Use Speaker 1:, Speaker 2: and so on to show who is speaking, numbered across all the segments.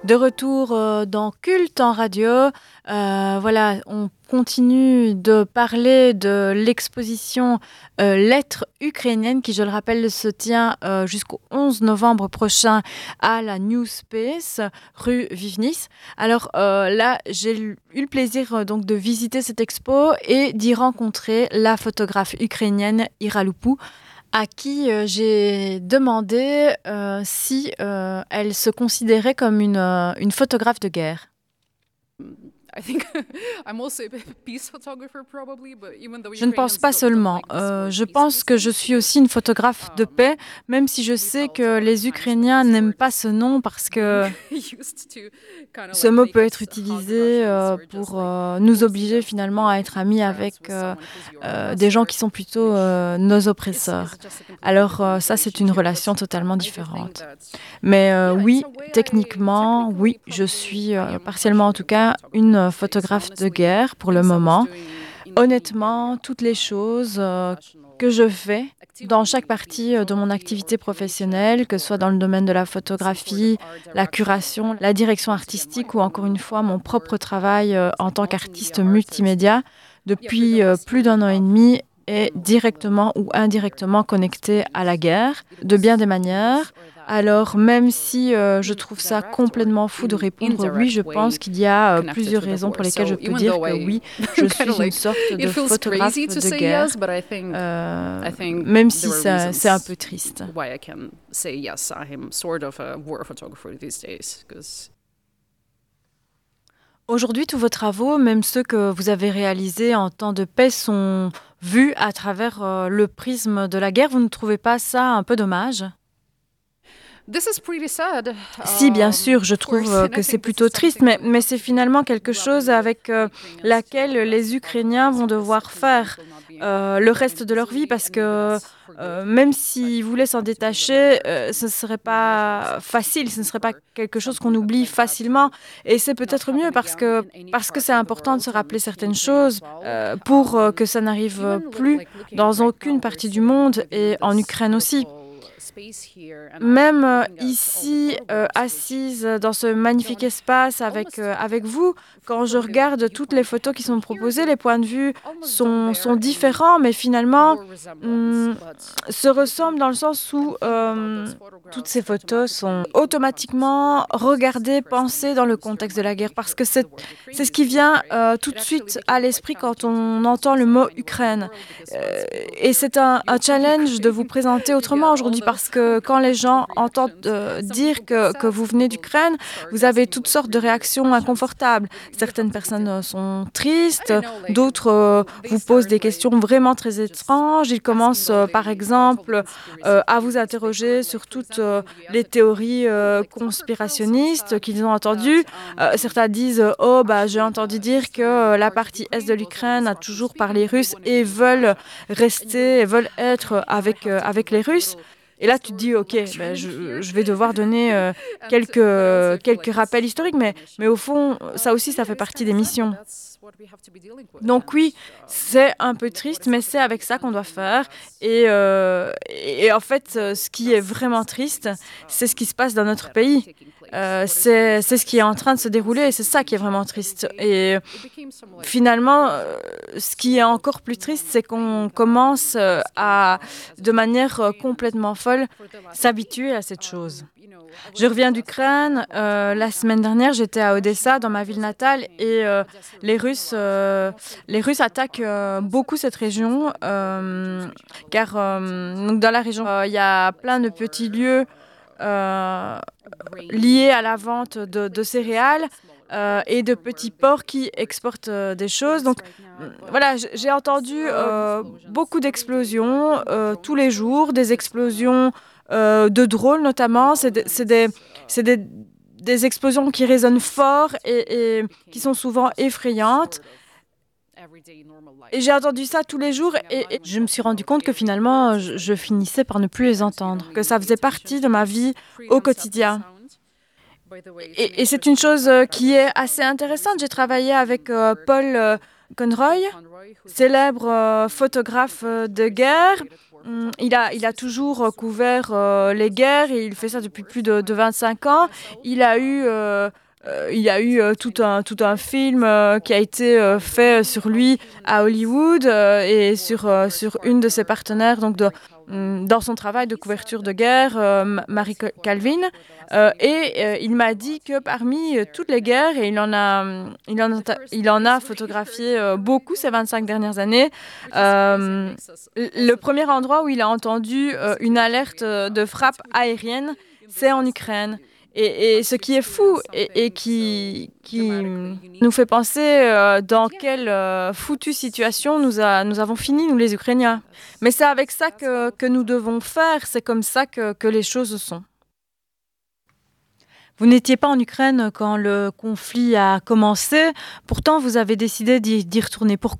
Speaker 1: De retour dans Culte en radio, voilà, on continue de parler de l'exposition Lettres ukrainiennes qui, je le rappelle, se tient jusqu'au 11 novembre prochain à la New Space, rue Vive-Nice. Alors là, j'ai eu le plaisir donc de visiter cette expo et d'y rencontrer la photographe ukrainienne Ira Loupou, à qui j'ai demandé si elle se considérait comme une photographe de guerre. Je ne pense pas seulement. Je pense que je suis aussi une photographe de paix, même si je sais que les Ukrainiens n'aiment pas ce nom parce que ce mot peut être utilisé pour nous obliger finalement à être amis avec des gens qui sont plutôt nos oppresseurs. Alors ça, c'est une relation totalement différente. Mais oui, techniquement, oui, je suis partiellement en tout cas une photographe de guerre pour le moment. Honnêtement, toutes les choses que je fais dans chaque partie de mon activité professionnelle, que ce soit dans le domaine de la photographie, la curation, la direction artistique ou encore une fois mon propre travail en tant qu'artiste multimédia, depuis plus d'un an et demi, est directement ou indirectement connecté à la guerre, de bien des manières. Alors, même si je trouve ça complètement fou de répondre oui, je pense qu'il y a plusieurs raisons pour lesquelles je peux dire que oui, je suis une sorte de photographe de guerre, même si c'est un peu triste. Aujourd'hui, tous vos travaux, même ceux que vous avez réalisés en temps de paix, sont vus à travers le prisme de la guerre. Vous ne trouvez pas ça un peu dommage ? Si, bien sûr, je trouve que c'est plutôt triste, mais c'est finalement quelque chose avec laquelle les Ukrainiens vont devoir faire le reste de leur vie, parce que même s'ils voulaient s'en détacher, ce ne serait pas facile, ce ne serait pas quelque chose qu'on oublie facilement. Et c'est peut-être mieux parce que c'est important de se rappeler certaines choses pour que ça n'arrive plus dans aucune partie du monde et en Ukraine aussi. Même ici, assise dans ce magnifique espace avec vous, quand je regarde toutes les photos qui sont proposées, les points de vue sont différents, mais finalement se ressemblent dans le sens où toutes ces photos sont automatiquement regardées, pensées dans le contexte de la guerre, parce que c'est ce qui vient tout de suite à l'esprit quand on entend le mot Ukraine. Et c'est un challenge de vous présenter autrement aujourd'hui, parce que quand les gens entendent dire que vous venez d'Ukraine, vous avez toutes sortes de réactions inconfortables. Certaines personnes sont tristes, d'autres vous posent des questions vraiment très étranges. Ils commencent par exemple à vous interroger sur toutes les théories conspirationnistes qu'ils ont entendues. Certains disent « Oh, j'ai entendu dire que la partie est de l'Ukraine a toujours parlé russe et veulent rester, veulent être avec les Russes ». Et là, tu te dis, ok, je vais devoir donner quelques rappels historiques, mais au fond, ça aussi, ça fait partie des missions. Donc oui, c'est un peu triste, mais c'est avec ça qu'on doit faire. Et en fait, ce qui est vraiment triste, c'est ce qui se passe dans notre pays. C'est ce qui est en train de se dérouler et c'est ça qui est vraiment triste. Et finalement, ce qui est encore plus triste, c'est qu'on commence à, de manière complètement folle, s'habituer à cette chose. Je reviens d'Ukraine. La semaine dernière, j'étais à Odessa, dans ma ville natale, et les Russes attaquent beaucoup cette région, car donc dans la région, il y a plein de petits lieux liés à la vente de céréales et de petits ports qui exportent des choses. Donc voilà, j'ai entendu beaucoup d'explosions tous les jours, des explosions de drones notamment. C'est des explosions qui résonnent fort et qui sont souvent effrayantes. Et j'ai entendu ça tous les jours et je me suis rendu compte que finalement, je finissais par ne plus les entendre, que ça faisait partie de ma vie au quotidien. Et c'est une chose qui est assez intéressante. J'ai travaillé avec Paul Conroy, célèbre photographe de guerre. Il a toujours couvert les guerres et il fait ça depuis plus de 25 ans. Il y a eu tout un film qui a été fait sur lui à Hollywood et sur une de ses partenaires dans son travail de couverture de guerre, Marie Calvin. Il m'a dit que parmi toutes les guerres, et il en a photographié beaucoup ces 25 dernières années, le premier endroit où il a entendu une alerte de frappe aérienne, c'est en Ukraine. Et ce qui est fou et qui nous fait penser dans quelle foutue situation nous avons fini, nous les Ukrainiens. Mais c'est avec ça que nous devons faire, c'est comme ça que les choses sont. Vous n'étiez pas en Ukraine quand le conflit a commencé, pourtant vous avez décidé d'y retourner. Pourquoi ?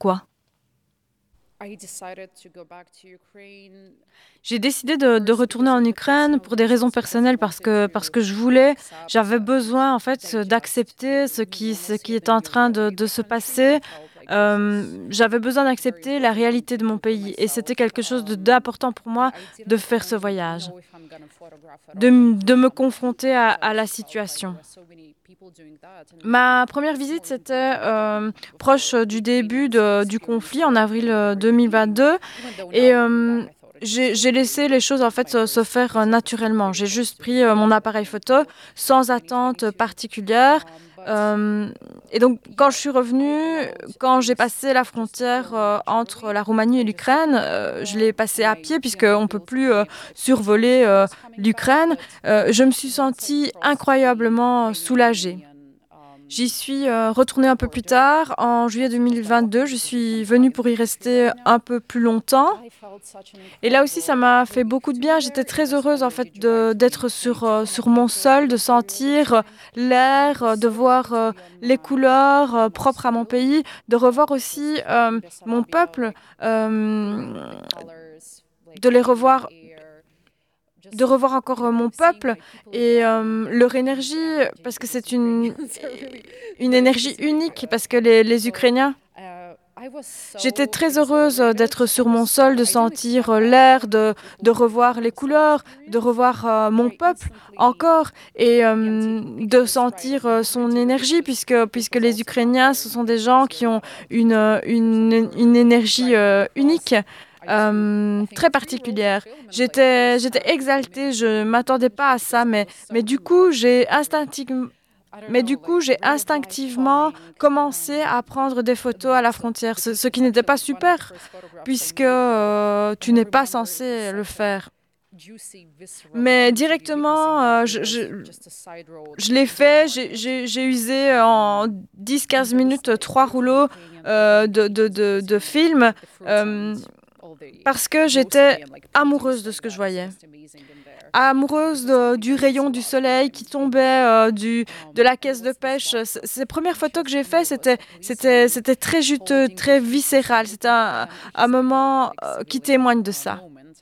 Speaker 1: J'ai décidé de retourner en Ukraine pour des raisons personnelles parce que j'avais besoin en fait d'accepter ce qui est en train de se passer. J'avais besoin d'accepter la réalité de mon pays et c'était quelque chose d'important pour moi de faire ce voyage, de me confronter à la situation. Ma première visite, c'était proche du début du conflit, en avril 2022. Et j'ai laissé les choses en fait se faire naturellement. J'ai juste pris mon appareil photo sans attente particulière. Et donc, quand je suis revenue, quand j'ai passé la frontière entre la Roumanie et l'Ukraine, je l'ai passée à pied puisqu'on ne peut plus survoler l'Ukraine. Je me suis sentie incroyablement soulagée. J'y suis retournée un peu plus tard, en juillet 2022. Je suis venue pour y rester un peu plus longtemps. Et là aussi, ça m'a fait beaucoup de bien. J'étais très heureuse en fait d'être sur mon sol, de sentir l'air, de voir les couleurs propres à mon pays, de revoir aussi mon peuple, de revoir encore mon peuple et leur énergie, parce que c'est une énergie unique, parce que les Ukrainiens... J'étais très heureuse d'être sur mon sol, de sentir l'air, de revoir les couleurs, de revoir mon peuple encore et de sentir son énergie, puisque les Ukrainiens, ce sont des gens qui ont une énergie unique. Très particulière. J'étais exaltée, je ne m'attendais pas à ça, mais du coup, j'ai instinctivement commencé à prendre des photos à la frontière, ce qui n'était pas super, puisque tu n'es pas censé le faire. Mais directement, je l'ai fait, j'ai usé en 10-15 minutes 3 rouleaux de films. Parce que j'étais amoureuse de ce que je voyais. Amoureuse du rayon du soleil qui tombait de la caisse de pêche. Ces premières photos que j'ai faites, c'était très juteux, très viscéral. C'était un moment qui témoigne de ça.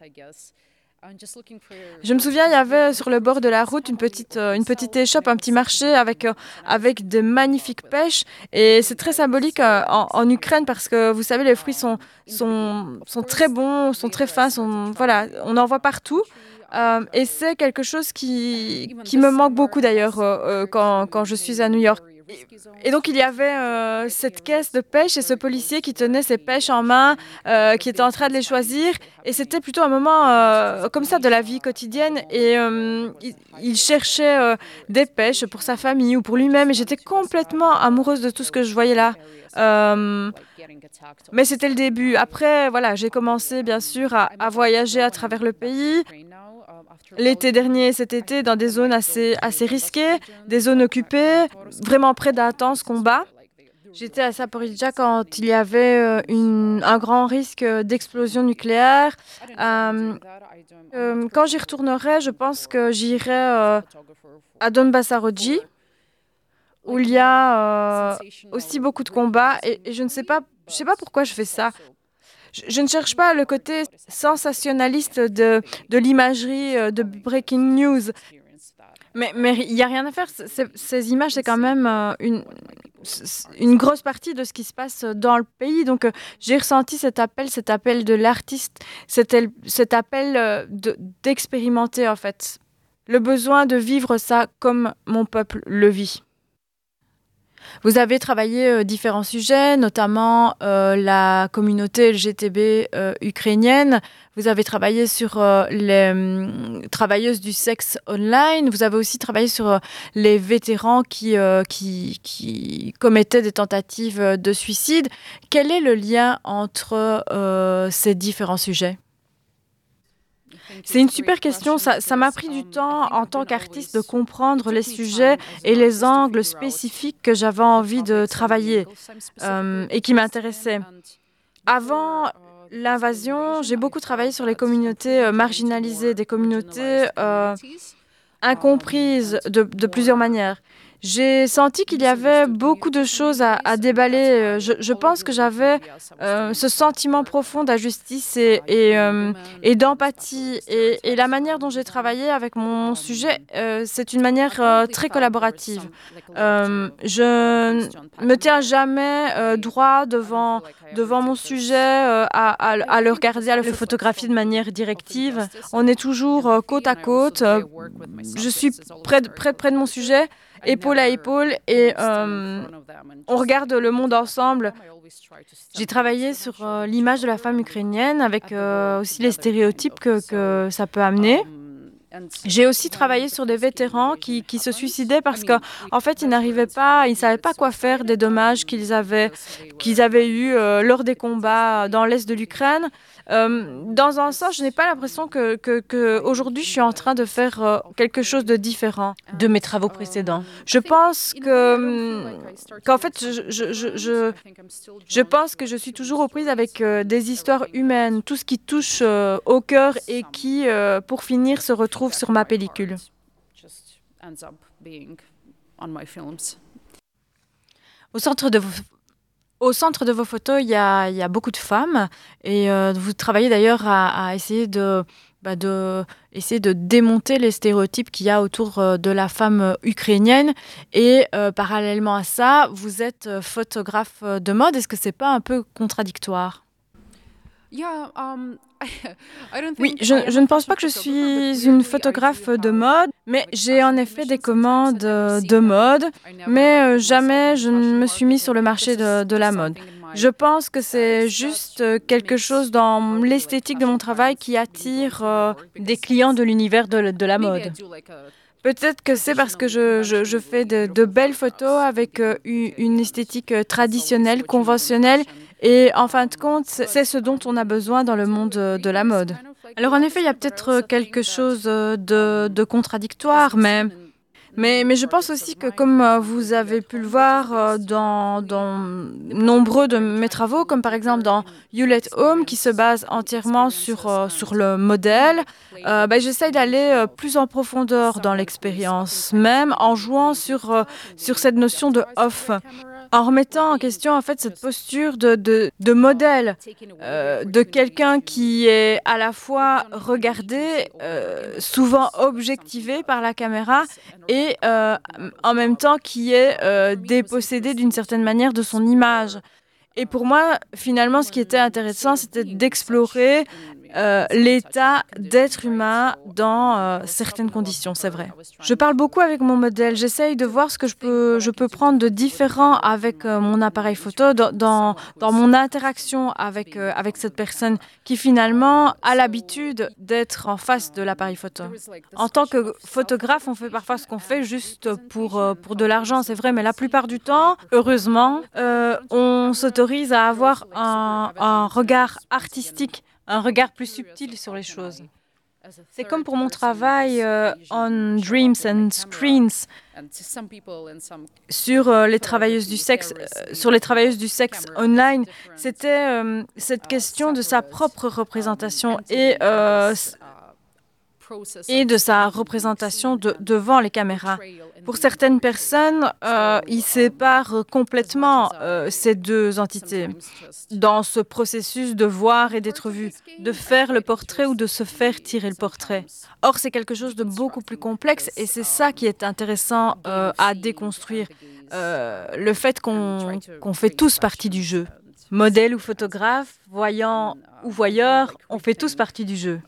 Speaker 1: Je me souviens, il y avait sur le bord de la route une petite échoppe, un petit marché avec de magnifiques pêches. Et c'est très symbolique en Ukraine parce que, vous savez, les fruits sont très bons, sont très fins, voilà, on en voit partout. Et c'est quelque chose qui me manque beaucoup d'ailleurs quand je suis à New York. Et donc il y avait cette caisse de pêche et ce policier qui tenait ses pêches en main, qui était en train de les choisir. Et c'était plutôt un moment comme ça de la vie quotidienne. Et il cherchait des pêches pour sa famille ou pour lui-même. Et j'étais complètement amoureuse de tout ce que je voyais là. Mais c'était le début. Après, voilà, j'ai commencé bien sûr à voyager à travers le pays. L'été dernier, cet été, dans des zones assez risquées, des zones occupées, vraiment près d'intenses combats. J'étais à Zaporizhzhia quand il y avait un grand risque d'explosion nucléaire. Quand j'y retournerai, je pense que j'irai à Donbassarodji, où il y a aussi beaucoup de combats. Et je ne sais pas pourquoi je fais ça. Je ne cherche pas le côté sensationnaliste de l'imagerie de breaking news. Mais il n'y a rien à faire. Ces images, c'est quand même une grosse partie de ce qui se passe dans le pays. Donc, j'ai ressenti cet appel de l'artiste, cet appel d'expérimenter, en fait. Le besoin de vivre ça comme mon peuple le vit. Vous avez travaillé différents sujets, notamment la communauté LGTB ukrainienne. Vous avez travaillé sur les travailleuses du sexe online. Vous avez aussi travaillé sur les vétérans qui commettaient des tentatives de suicide. Quel est le lien entre ces différents sujets ? C'est une super question. Ça m'a pris du temps en tant qu'artiste de comprendre les sujets et les angles spécifiques que j'avais envie de travailler et qui m'intéressaient. Avant l'invasion, j'ai beaucoup travaillé sur les communautés marginalisées, des communautés incomprises de plusieurs manières. J'ai senti qu'il y avait beaucoup de choses à déballer. Je pense que j'avais ce sentiment profond d'injustice et d'empathie. Et la manière dont j'ai travaillé avec mon sujet, c'est une manière très collaborative. Je me tiens jamais droit devant mon sujet, à le regarder, à le photographier de manière directive. On est toujours côte à côte. Je suis près de mon sujet, épaule à épaule, et on regarde le monde ensemble. J'ai travaillé sur l'image de la femme ukrainienne, avec aussi les stéréotypes que ça peut amener. J'ai aussi travaillé sur des vétérans qui se suicidaient parce qu'en fait, ils ne savaient pas quoi faire des dommages qu'ils avaient eus lors des combats dans l'est de l'Ukraine. Dans un sens, je n'ai pas l'impression que aujourd'hui, je suis en train de faire quelque chose de différent
Speaker 2: de mes travaux précédents.
Speaker 1: Je pense qu'en fait, je pense que je suis toujours aux prises avec des histoires humaines, tout ce qui touche au cœur et qui, pour finir, se retrouve sur ma pellicule. Au centre de vos photos, il y a beaucoup de femmes et vous travaillez d'ailleurs à essayer essayer de démonter les stéréotypes qu'il y a autour de la femme ukrainienne. Et parallèlement à ça, vous êtes photographe de mode. Est-ce que c'est pas un peu contradictoire ? Oui, je ne pense pas que je suis une photographe de mode, mais j'ai en effet des commandes de mode, mais jamais je ne me suis mise sur le marché de la mode. Je pense que c'est juste quelque chose dans l'esthétique de mon travail qui attire des clients de l'univers de la mode. Peut-être que c'est parce que je fais de belles photos avec une esthétique traditionnelle, conventionnelle, et en fin de compte, c'est ce dont on a besoin dans le monde de la mode. Alors en effet, il y a peut-être quelque chose de contradictoire, mais je pense aussi que comme vous avez pu le voir dans nombreux de mes travaux, comme par exemple dans You Let Home, qui se base entièrement sur le modèle, j'essaye d'aller plus en profondeur dans l'expérience, même en jouant sur cette notion de off, en remettant en question en fait cette posture de modèle, de quelqu'un qui est à la fois regardé, souvent objectivé par la caméra, et en même temps qui est dépossédé d'une certaine manière de son image. Et pour moi, finalement, ce qui était intéressant, c'était d'explorer l'état d'être humain dans certaines conditions, c'est vrai. Je parle beaucoup avec mon modèle. J'essaye de voir ce que je peux prendre de différent avec mon appareil photo dans mon interaction avec cette personne qui finalement a l'habitude d'être en face de l'appareil photo. En tant que photographe, on fait parfois ce qu'on fait juste pour de l'argent, c'est vrai, mais la plupart du temps, heureusement, on s'autorise à avoir un regard artistique, un regard plus subtil sur les choses. C'est comme pour mon travail on Dreams and Screens sur les travailleuses du sexe, online. C'était cette question de sa propre représentation et et de sa représentation devant les caméras. Pour certaines personnes, ils séparent complètement ces deux entités dans ce processus de voir et d'être vu, de faire le portrait ou de se faire tirer le portrait. Or, c'est quelque chose de beaucoup plus complexe et c'est ça qui est intéressant à déconstruire. Le fait qu'on fait tous partie du jeu. Modèle ou photographe, voyant ou voyeur, on fait tous partie du jeu.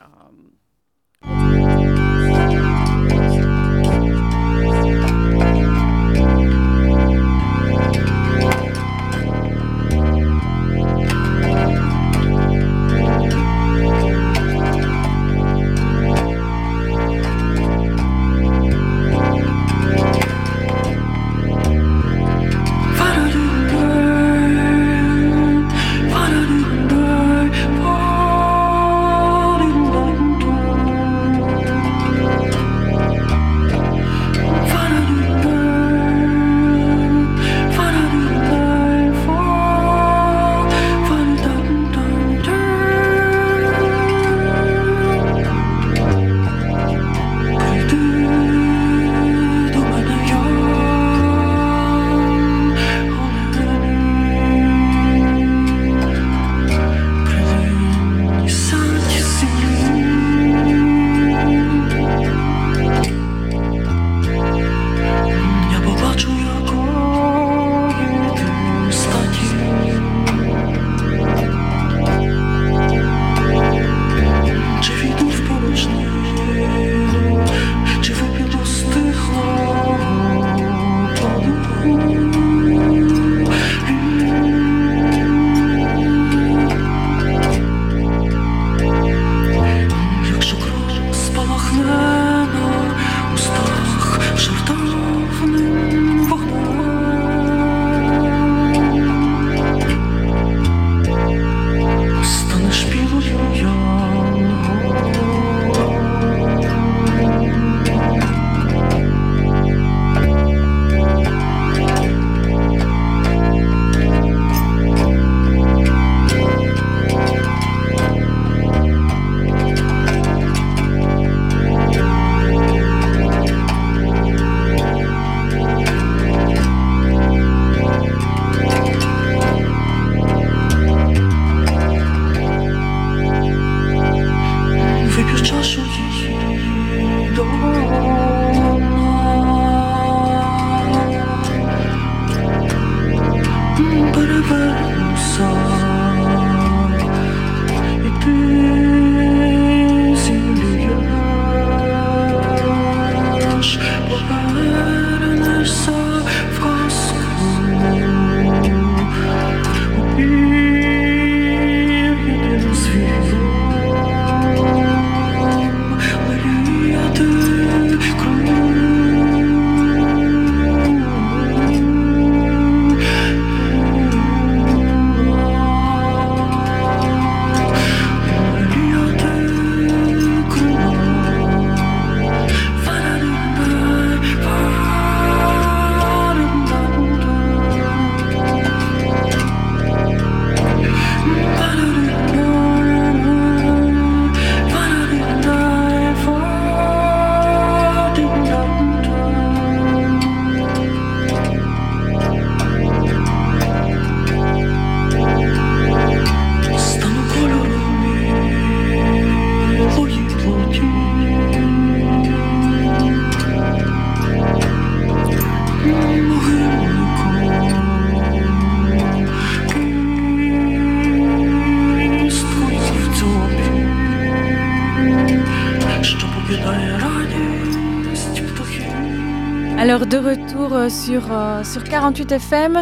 Speaker 1: Alors de retour sur 48 FM,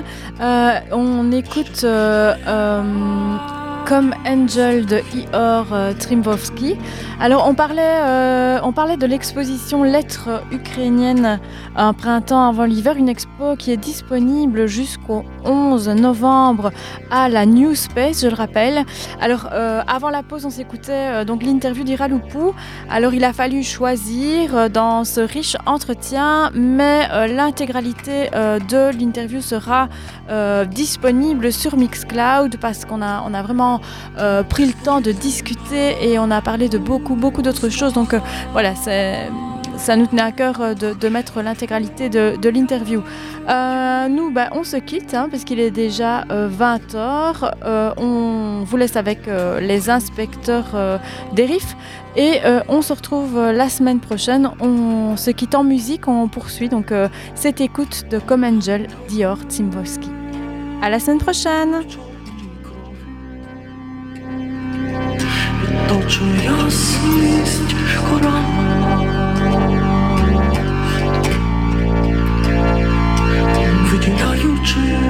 Speaker 1: on écoute Comme Angel de Ihor Trimbowski. Alors on parlait de l'exposition Lettres ukrainiennes un printemps avant l'hiver, une expo qui est disponible jusqu'au 11 novembre à la New Space, je le rappelle. Alors, avant la pause, on s'écoutait donc l'interview d'Iraloupou. Alors, il a fallu choisir dans ce riche entretien, mais l'intégralité de l'interview sera disponible sur Mixcloud parce qu'on a vraiment pris le temps de discuter et on a parlé de beaucoup d'autres choses. Donc, voilà, ça nous tenait à cœur de mettre l'intégralité de l'interview. Nous, on se quitte parce qu'il est déjà 20h. On vous laisse avec les inspecteurs des RIF et on se retrouve la semaine prochaine. On se quitte en musique, on poursuit donc cette écoute de Come Angel d'Ihor Tsimboski. À la semaine prochaine.
Speaker 2: Wydzielają czy